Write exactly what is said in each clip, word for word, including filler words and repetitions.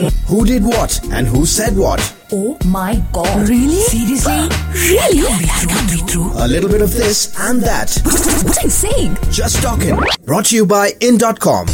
Who did what and who said what? Oh my God. Really? Seriously? Really? That can't be true. A little bit of this and that. What are you saying? Just Talking. Brought to you by in dot com.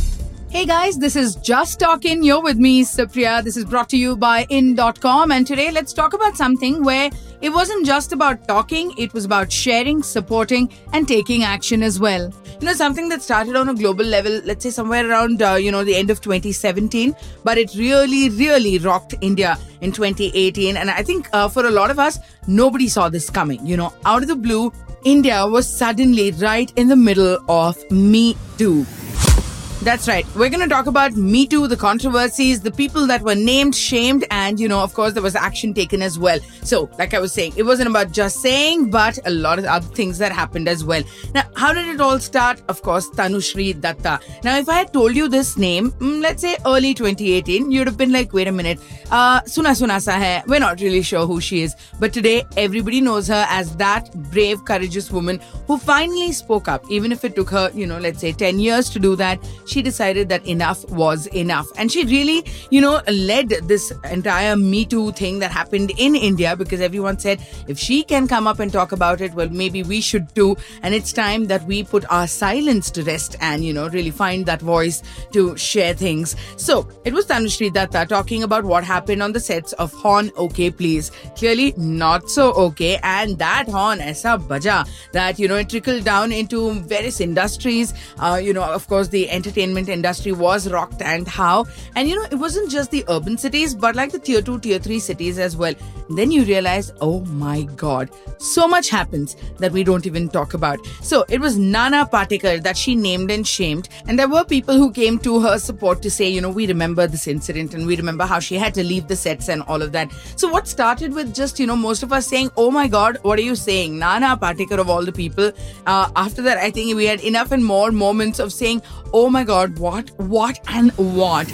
Hey guys, this is Just Talking. You're with me, Supriya. This is brought to you by in dot com. And today let's talk about something where it wasn't just about talking, it was about sharing, supporting and taking action as well. You know, something that started on a global level, let's say somewhere around, uh, you know, the end of twenty seventeen. But it really, really rocked India in twenty eighteen. And I think uh, for a lot of us, nobody saw this coming. You know, out of the blue, India was suddenly right in the middle of Me Too. That's right. We're going to talk about Me Too, the controversies, the people that were named, shamed, and, you know, of course, there was action taken as well. So, like I was saying, it wasn't about just saying, but a lot of other things that happened as well. Now, how did it all start? Of course, Tanushree Datta. Now, if I had told you this name, let's say early twenty eighteen, you'd have been like, wait a minute, uh, suna suna sa hai. We're not really sure who she is. But today, everybody knows her as that brave, courageous woman who finally spoke up. Even if it took her, you know, let's say ten years to do that, she decided that enough was enough. And she really, you know, led this entire Me Too thing that happened in India, because everyone said, if she can come up and talk about it, well, maybe we should too. And it's time that we put our silence to rest and, you know, really find that voice to share things. So it was Tanushree Datta talking about what happened on the sets of Horn OK Please. Clearly not so okay. And that horn, aisa baja, that, you know, it trickled down into various industries. Uh, you know, of course, the entertainment industry was rocked, and how. And you know, it wasn't just the urban cities, but like the tier two, tier three cities as well. And then you realize, oh my God, so much happens that we don't even talk about. So it was Nana Patekar that she named and shamed. And there were people who came to her support to say, you know, we remember this incident and we remember how she had to leave the sets and all of that. So what started with just, you know, most of us saying, oh my God, what are you saying? Nana Patekar of all the people. Uh, after that, I think we had enough and more moments of saying, oh my God, what, what and what?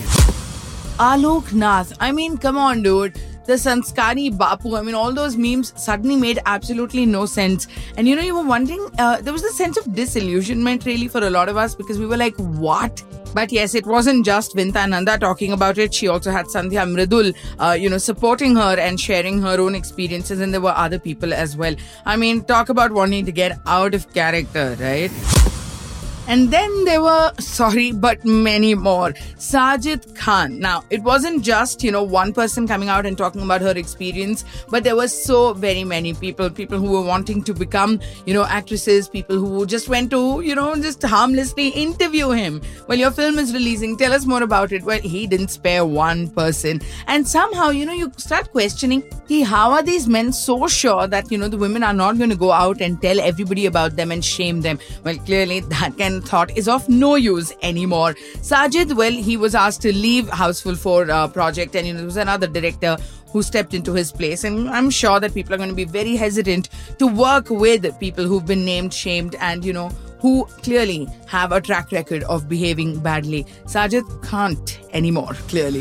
Alok Nath. I mean, come on, dude. The Sanskari Bapu. I mean, all those memes suddenly made absolutely no sense. And, you know, you were wondering, uh, there was a sense of disillusionment really for a lot of us, because we were like, what? But yes, it wasn't just Vinta Nanda talking about it. She also had Sandhya Mridul, uh, you know, supporting her and sharing her own experiences. And there were other people as well. I mean, talk about wanting to get out of character, right? And then there were, sorry, but many more. Sajid Khan. Now, it wasn't just, you know, one person coming out and talking about her experience, but there were so very many people, people who were wanting to become, you know, actresses, people who just went to, you know, just harmlessly interview him. Well, your film is releasing. Tell us more about it. Well, he didn't spare one person. And somehow, you know, you start questioning, hey, how are these men so sure that, you know, the women are not going to go out and tell everybody about them and shame them? Well, clearly that kind thought is of no use anymore. Sajid, well, he was asked to leave Houseful four uh, project, and you know, there was another director who stepped into his place, and I'm sure that people are going to be very hesitant to work with people who've been named, shamed, and you know, who clearly have a track record of behaving badly. Sajid can't anymore, clearly.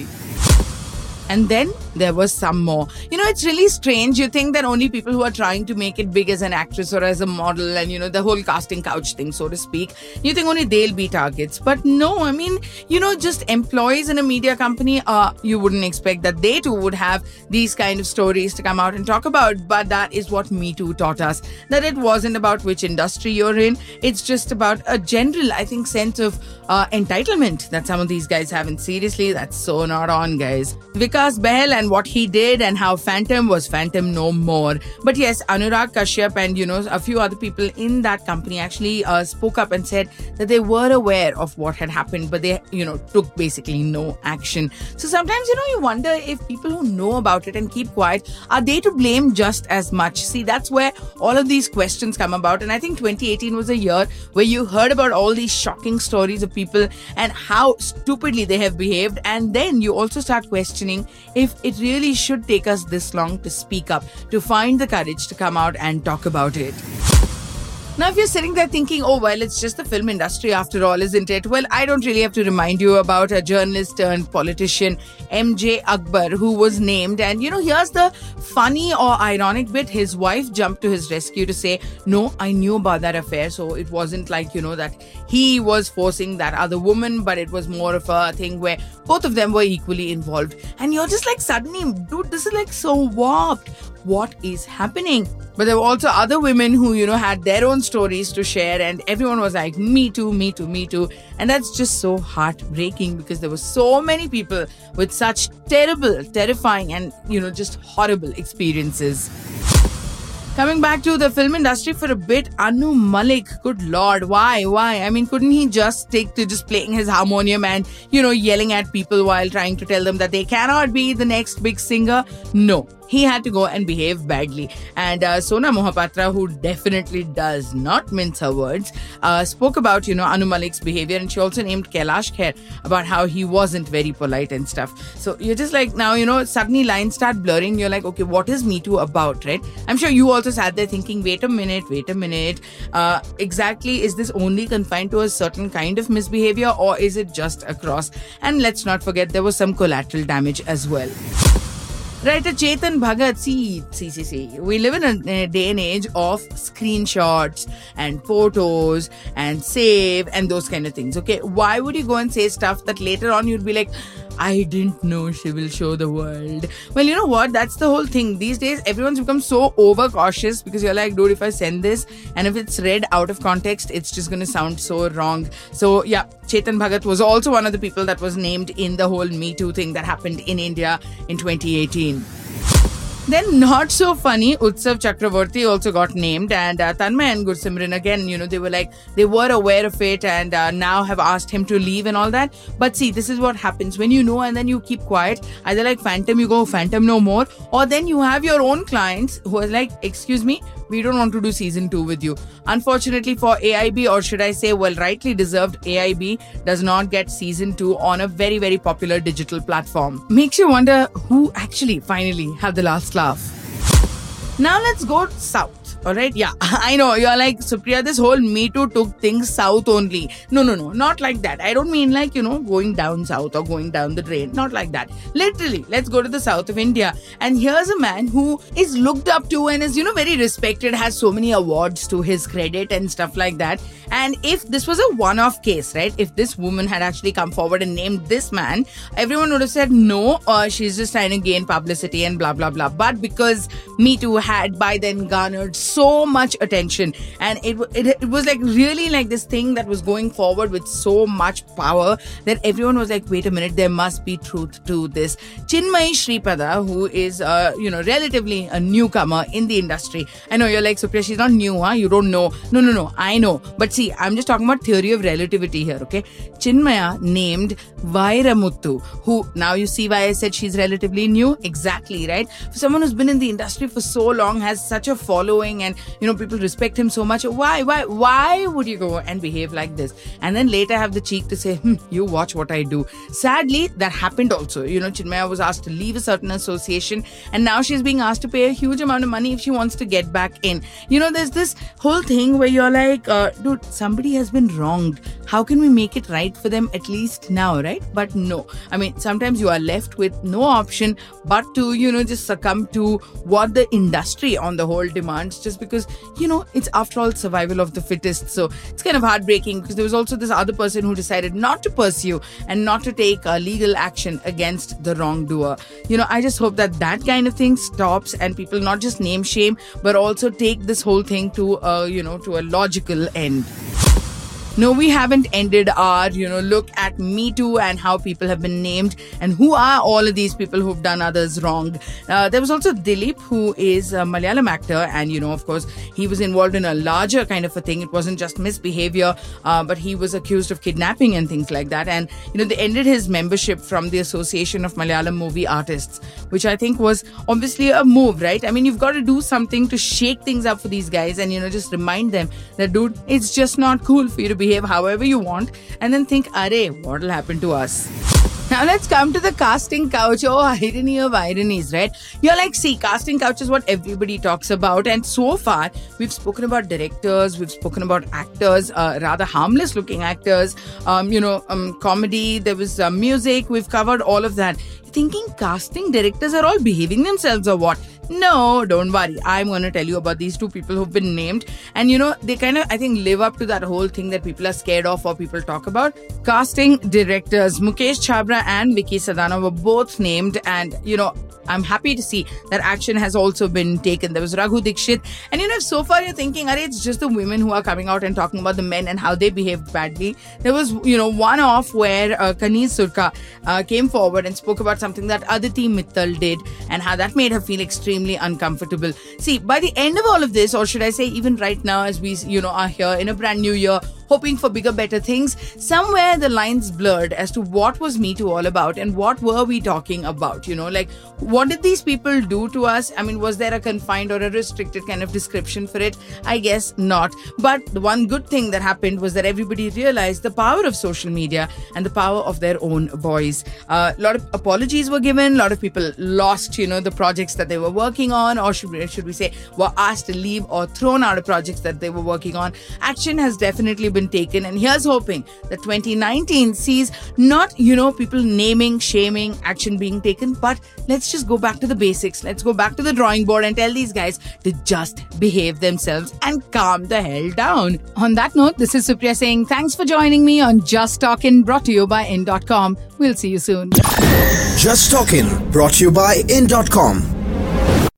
And then there was some more. You know, it's really strange. You think that only people who are trying to make it big as an actress or as a model and, you know, the whole casting couch thing, so to speak, you think only they'll be targets. But no, I mean, you know, just employees in a media company, uh, you wouldn't expect that they too would have these kind of stories to come out and talk about. But that is what Me Too taught us, that it wasn't about which industry you're in. It's just about a general, I think, sense of uh, entitlement that some of these guys have. And seriously, that's so not on, guys. Vikas Bahl and what he did and how Phantom was Phantom no more. But yes, Anurag Kashyap and, you know, a few other people in that company actually uh, spoke up and said that they were aware of what had happened, but they, you know, took basically no action. So sometimes, you know, you wonder if people who know about it and keep quiet, are they to blame just as much? See, that's where all of these questions come about. And I think twenty eighteen was a year where you heard about all these shocking stories of people and how stupidly they have behaved. And then you also start questioning if it really should take us this long to speak up, to find the courage to come out and talk about it. Now, if you're sitting there thinking, oh, well, it's just the film industry after all, isn't it? Well, I don't really have to remind you about a journalist turned politician, M J Akbar, who was named. And, you know, here's the funny or ironic bit. His wife jumped to his rescue to say, no, I knew about that affair. So it wasn't like, you know, that he was forcing that other woman, but it was more of a thing where both of them were equally involved. And you're just like, suddenly, dude, this is like so warped. What is happening? But there were also other women who, you know, had their own stories to share, and everyone was like, me too, me too, me too. And that's just so heartbreaking because there were so many people with such terrible, terrifying, and, you know, just horrible experiences. Coming back to the film industry for a bit, Anu Malik, good lord, why, why? I mean, couldn't he just stick to just playing his harmonium and, you know, yelling at people while trying to tell them that they cannot be the next big singer? No. He had to go and behave badly. And uh, Sona Mohapatra, who definitely does not mince her words, uh, spoke about, you know, Anu Malik's behavior. And she also named Kailash Kher about how he wasn't very polite and stuff. So you're just like, now, you know, suddenly lines start blurring. You're like, okay, what is Me Too about, right? I'm sure you also sat there thinking, wait a minute, wait a minute. Uh, exactly, is this only confined to a certain kind of misbehavior, or is it just across? And let's not forget, there was some collateral damage as well. Writer Chetan Bhagat, see, see, see, see. We live in a, a day and age of screenshots and photos and save and those kind of things. Okay, why would you go and say stuff that later on you'd be like, I didn't know she will show the world? Well, you know what? That's the whole thing. These days, everyone's become so overcautious because you're like, dude, if I send this and if it's read out of context, it's just going to sound so wrong. So, yeah, Chetan Bhagat was also one of the people that was named in the whole Me Too thing that happened in India in twenty eighteen. Then, not so funny, Utsav Chakravarti also got named, and uh, Tanmay and Gursimran, again, you know, they were like, they were aware of it and uh, now have asked him to leave and all that. But see, this is what happens when you know and then you keep quiet. Either like Phantom, you go, Phantom no more, or then you have your own clients who are like, excuse me, we don't want to do season two with you. Unfortunately for A I B, or should I say, well, rightly deserved, A I B does not get season two on a very, very popular digital platform. Makes you wonder who actually finally had the last laugh. Now let's go south. Alright, yeah, I know, you're like, Supriya, this whole Me Too took things south only. No, no, no, not like that. I don't mean like, you know, going down south or going down the drain. Not like that. Literally, let's go to the south of India. And here's a man who is looked up to and is, you know, very respected, has so many awards to his credit and stuff like that. And if this was a one-off case, right, if this woman had actually come forward and named this man, everyone would have said, no, uh, she's just trying to gain publicity and blah, blah, blah. But because Me Too had by then garnered so much attention, and it, it it was like really like this thing that was going forward with so much power that everyone was like, wait a minute, there must be truth to this. Chinmayi Sripada, who is uh, you know relatively a newcomer in the industry. I know you're like, Supriya, she's not new, huh? You don't know. No, no, no, I know. But see, I'm just talking about theory of relativity here, okay? Chinmaya named Vairamuthu, who, now you see why I said she's relatively new? Exactly, right? For someone who's been in the industry for so long, has such a following, and you know, people respect him so much. Why, why, why would you go and behave like this? And then later have the cheek to say, hmm, you watch what I do. Sadly, that happened also. You know, Chinmaya was asked to leave a certain association, and now she's being asked to pay a huge amount of money if she wants to get back in. You know, there's this whole thing where you're like, uh, dude, somebody has been wronged. How can we make it right for them at least now, right? But no. I mean, sometimes you are left with no option but to, you know, just succumb to what the industry on the whole demands, just because, you know, it's after all survival of the fittest. So it's kind of heartbreaking because there was also this other person who decided not to pursue and not to take uh, legal action against the wrongdoer. You know, I just hope that that kind of thing stops and people not just name shame, but also take this whole thing to, uh, you know, to a logical end. No, we haven't ended our, you know, look at Me Too and how people have been named and who are all of these people who've done others wrong. Uh, there was also Dilip, who is a Malayalam actor, and, you know, of course, he was involved in a larger kind of a thing. It wasn't just misbehavior, uh, but he was accused of kidnapping and things like that. And, you know, they ended his membership from the Association of Malayalam Movie Artists, which I think was obviously a move, right? I mean, you've got to do something to shake things up for these guys and, you know, just remind them that, dude, it's just not cool for you to be behave however you want, and then think, arey, what will happen to us? Now let's come to the casting couch. Oh, irony of ironies, right? You're like, see, casting couch is what everybody talks about. And so far, we've spoken about directors, we've spoken about actors, uh, rather harmless looking actors, um, you know, um, comedy, there was uh, music, we've covered all of that. Thinking casting directors are all behaving themselves or what? No, don't worry. I'm going to tell you about these two people who've been named. And, you know, they kind of, I think, live up to that whole thing that people are scared of or people talk about. Casting directors. Mukesh Chhabra and Vicky Sadana were both named. And, you know, I'm happy to see that action has also been taken. There was Raghu Dikshit. And, you know, if so far you're thinking, Arey, it's just the women who are coming out and talking about the men and how they behaved badly. There was, you know, one off where uh, Kaneez Surka uh, came forward and spoke about something that Aditi Mittal did and how that made her feel extremely uncomfortable. See, by the end of all of this, or should I say even right now as we, you know, are here in a brand new year, hoping for bigger, better things, somewhere the lines blurred as to what was Me Too all about and what were we talking about, you know, like what did these people do to us? I mean, was there a confined or a restricted kind of description for it? I guess not. But the one good thing that happened was that everybody realized the power of social media and the power of their own voice. A uh, lot of apologies were given, a lot of people lost, you know, the projects that they were working on, or should we, should we say, were asked to leave or thrown out of projects that they were working on. Action has definitely been taken, and here's hoping that twenty nineteen sees not, you know, people naming, shaming, action being taken, but let's just go back to the basics. Let's go back to the drawing board and tell these guys to just behave themselves and calm the hell down. On that note, this is Supriya saying thanks for joining me on Just Talkin', brought to you by in dot com. We'll see you soon. Just Talkin', brought to you by in dot com.